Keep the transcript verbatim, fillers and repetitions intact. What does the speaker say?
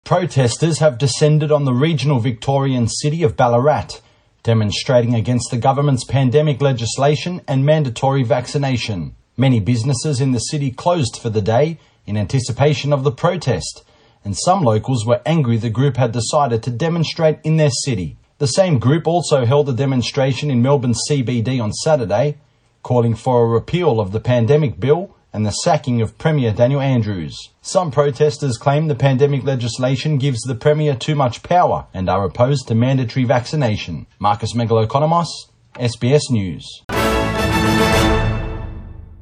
Protesters have descended on the regional Victorian city of Ballarat, demonstrating against the government's pandemic legislation and mandatory vaccination. Many businesses in the city closed for the day in anticipation of the protest, and some locals were angry the group had decided to demonstrate in their city. The same group also held a demonstration in Melbourne C B D on Saturday, calling for a repeal of the pandemic bill and the sacking of Premier Daniel Andrews. Some protesters claim the pandemic legislation gives the Premier too much power and are opposed to mandatory vaccination. Marcus Megalokonomos, S B S News.